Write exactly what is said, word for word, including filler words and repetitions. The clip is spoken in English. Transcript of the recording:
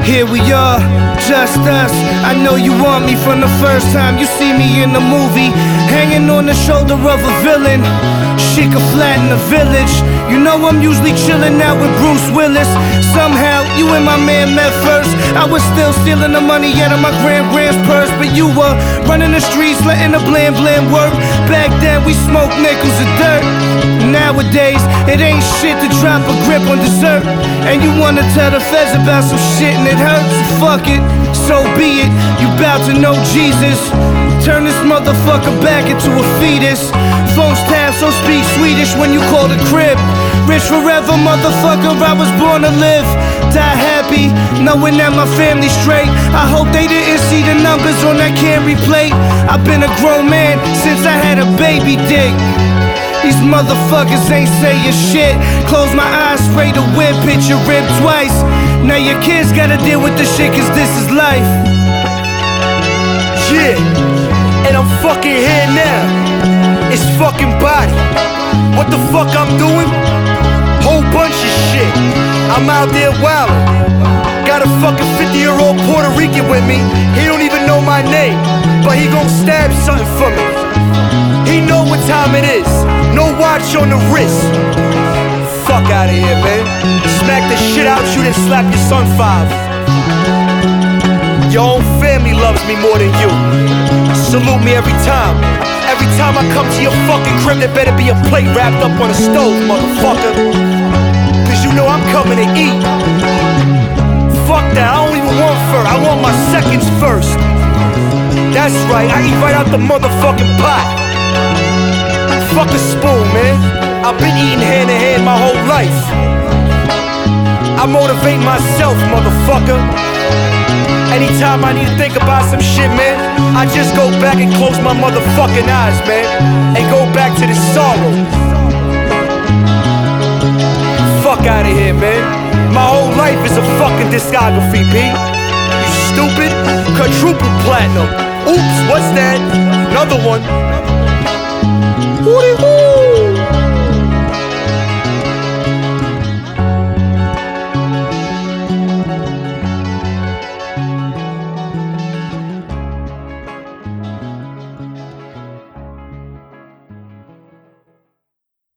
Here we are, just us. I know you want me from the first time you see me in the movie, hanging on the shoulder of a villain. Shit could flatten the village. You know I'm usually chilling out with Bruce Willis. Somehow you and my man met first. I was still stealing the money out of my grand grand's purse, but you were running the streets, letting the blam blam work. Back then we smoked nickels of dirt. Nowadays it ain't shit to drop a grip on dessert, and you wanna tell the feds about some shit and it hurts. Fuck it, so be it. You bout to know Jesus. Turn this motherfucker back into a fetus. Phones tap, so speak Swedish when you call the crib. Rich forever, motherfucker, I was born to live. Die happy, knowing that my family's straight. I hope they didn't see the numbers on that Camry plate. I've been a grown man since I had a baby dick. These motherfuckers ain't saying shit. Close my eyes, spray the whip, hit your rib twice. Now your kids gotta deal with this shit, cause this is life. Yeah, and I'm fucking here now. It's fucking body. What the fuck I'm doing? Whole bunch of shit. I'm out there wildin'. Got a fucking fifty year old Puerto Rican with me. He don't even know my name, but he gon' stab something for me. He know what time it is. No watch on the wrist. Fuck out of here, man. Smack the shit out you, then slap your son five. Your own family loves me more than you. Salute me every time. Every time I come to your fucking crib, there better be a plate wrapped up on a stove, motherfucker. Cause you know I'm coming to eat. Fuck that, I don't even want first, I want my seconds first. That's right, I eat right out the motherfucking pot. Fuck a spoon, man. I've been eating hand in hand my whole life. I motivate myself, motherfucker. Anytime I need to think about some shit, man, I just go back and close my motherfucking eyes, man, and go back to the sorrow. Fuck out of here, man. My whole life is a fucking discography, B. You stupid? Quadruple platinum. Oops, what's that? Another one. Hootie hoo.